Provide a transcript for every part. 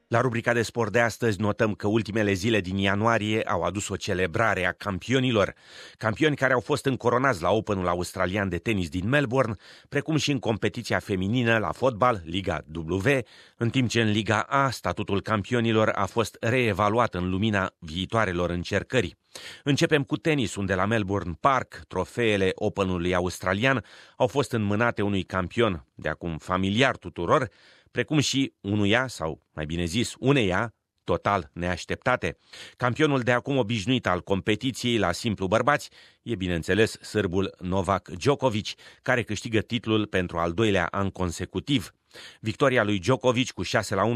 La rubrica de sport de astăzi notăm că ultimele zile din ianuarie au adus o celebrare a campionilor, campioni care au fost încoronați la Openul australian de tenis din Melbourne, precum și în competiția feminină la fotbal, Liga W, în timp ce în Liga A statutul campionilor a fost reevaluat în lumina viitoarelor încercări. Începem cu tenis, unde la Melbourne Park trofeele Openului australian au fost înmânate unui campion, de acum familiar tuturor, precum și unuia, sau mai bine zis, uneia, total neașteptate. Campionul de acum obișnuit al competiției la simplu bărbați e, bineînțeles, sârbul Novak Djokovic, care câștigă titlul pentru al doilea an consecutiv. Victoria lui Djokovic cu 6-1,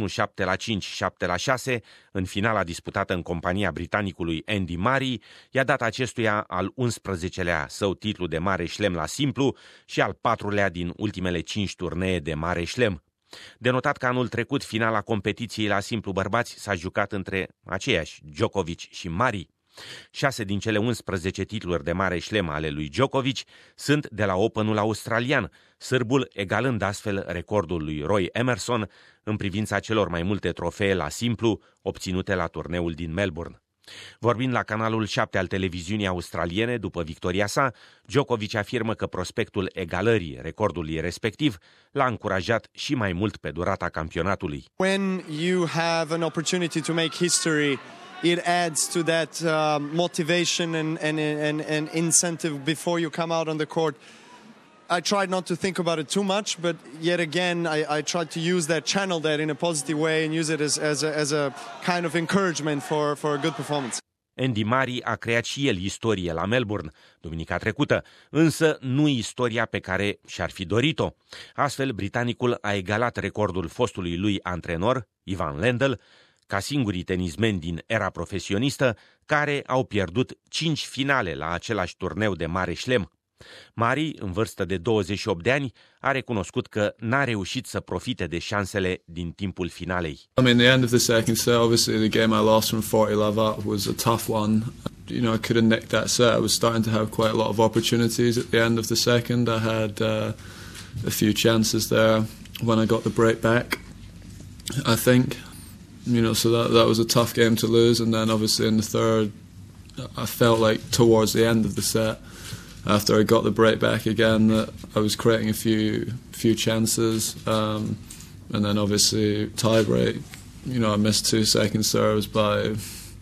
7-5, 7-6 în finala disputată în compania britanicului Andy Murray i-a dat acestuia al 11-lea său titlu de mare șlem la simplu și al 4-lea din ultimele 5 turnee de mare șlem. De notat că anul trecut finala competiției la simplu bărbați s-a jucat între aceiași Djokovic și Murray. 6 din cele 11 titluri de mare șlem ale lui Djokovic sunt de la Openul australian, sârbul egalând astfel recordul lui Roy Emerson în privința celor mai multe trofee la simplu obținute la turneul din Melbourne. Vorbind la canalul 7 al televiziunii australiene după victoria sa, Djokovic afirmă că prospectul egalării recordului respectiv l-a încurajat și mai mult pe durata campionatului. When you have an opportunity to make history, it adds to that motivation and incentive before you come out on the court. I tried not to think about it too much, but yet again, I tried to use that, channel that in a positive way and use it as a kind of encouragement for a good performance. Andy Murray a creat și el istorie la Melbourne duminica trecută, însă nu istoria pe care și-ar fi dorit-o. Astfel, britanicul a egalat recordul fostului lui antrenor, Ivan Lendl, ca singurii tenismeni din era profesionistă care au pierdut 5 finale la același turneu de mare șlem. Murray, în vârstă de 28 de ani, a recunoscut că n-a reușit să profite de șansele din timpul finalei. I mean, the end of the second set, obviously the game I lost from 40-love up was a tough one. You know, I could have nicked that set. I was starting to have quite a lot of opportunities at the end of the second. I had a few chances there when I got the break back, I think. You know, so that was a tough game to lose. And then obviously in the third, I felt like towards the end of the set, after I got the break back again, that I was creating a few chances, and then obviously tie break. You know, I missed 2 second serves by,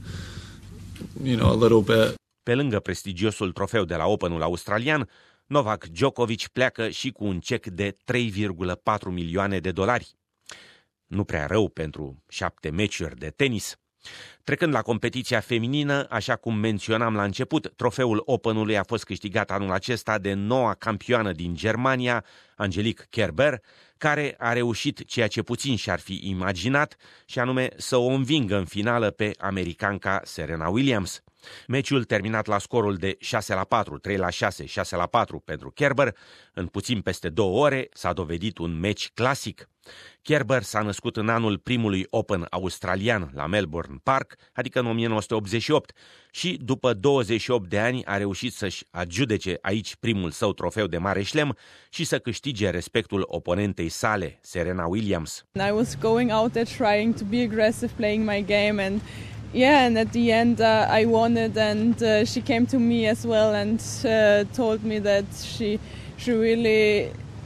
you know, a little bit. Pe lângă prestigiosul trofeu de la Openul australian, Novak Djokovic pleacă și cu un cec de 3,4 milioane de dolari. Nu prea rău pentru 7 meciuri de tenis. Trecând la competiția feminină, așa cum menționam la început, trofeul Openului a fost câștigat anul acesta de noua campioană din Germania, Angelique Kerber, care a reușit ceea ce puțin și-ar fi imaginat, și anume să o învingă în finală pe americanca Serena Williams. Meciul terminat la scorul de 6-4, 3-6, 6-4 pentru Kerber, în puțin peste 2 ore, s-a dovedit un meci clasic. Kerber s-a născut în anul primului Open australian la Melbourne Park, adică în 1988, și după 28 de ani a reușit să-și adjudece aici primul său trofeu de mare șlem și să câștige respectul oponentei sale, Serena Williams. I was going out there trying to be aggressive, playing my game, and yeah, and at the end I won it, and she came to me as well and told me that she really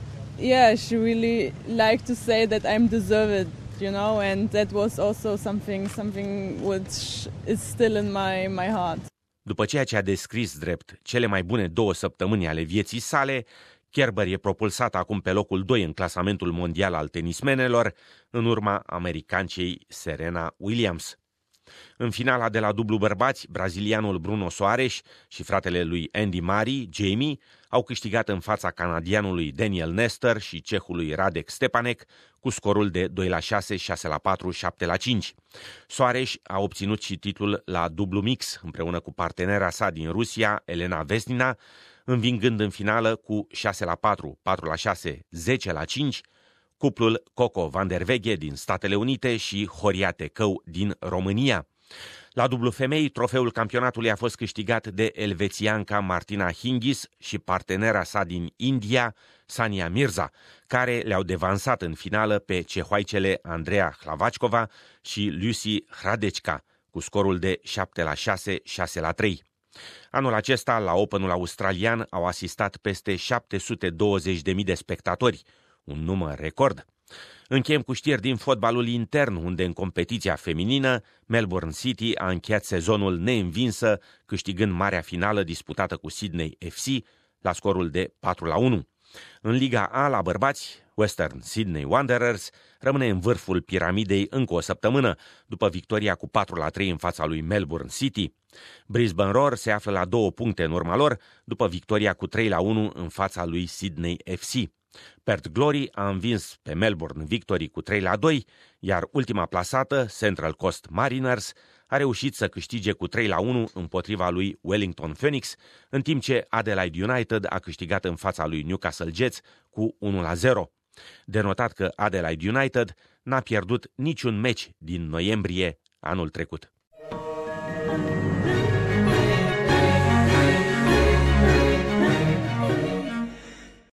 liked to say that I'm deserved, you know, and that was also something which is still in my heart. După ceea ce a descris drept cele mai bune 2 săptămâni ale vieții sale, Kerber e propulsat acum pe locul 2 în clasamentul mondial al tenismenelor, în urma americancei Serena Williams. În finala de la dublu bărbați, brazilianul Bruno Soares și fratele lui Andy Murray, Jamie, au câștigat în fața canadianului Daniel Nestor și cehului Radek Stepanek cu scorul de 2-6, 6-4, 7-5. Soares a obținut și titlul la dublu mix împreună cu partenera sa din Rusia, Elena Vesnina, învingând în finală cu 6-4, 4-6, 10-5, cuplul Coco van der Weghe din Statele Unite și Horia Tecău din România. La dublu femei, trofeul campionatului a fost câștigat de elvețianca Martina Hingis și partenera sa din India, Sania Mirza, care le-au devansat în finală pe cehoaicele Andreea Hlavacova și Lucy Hradecka, cu scorul de 7-6, 6-3. Anul acesta, la Openul australian, au asistat peste 720.000 de spectatori, un număr record. Încheiem cu știri din fotbalul intern, unde în competiția feminină, Melbourne City a încheiat sezonul neînvinsă, câștigând marea finală disputată cu Sydney FC la scorul de 4-1. În Liga A, la bărbați, Western Sydney Wanderers rămâne în vârful piramidei încă o săptămână, după victoria cu 4-3 în fața lui Melbourne City. Brisbane Roar se află la 2 puncte în urma lor, după victoria cu 3-1 în fața lui Sydney FC. Perth Glory a învins pe Melbourne Victory cu 3-2, iar ultima plasată, Central Coast Mariners, a reușit să câștige cu 3-1 împotriva lui Wellington Phoenix, în timp ce Adelaide United a câștigat în fața lui Newcastle Jets cu 1-0. De notat că Adelaide United n-a pierdut niciun meci din noiembrie anul trecut.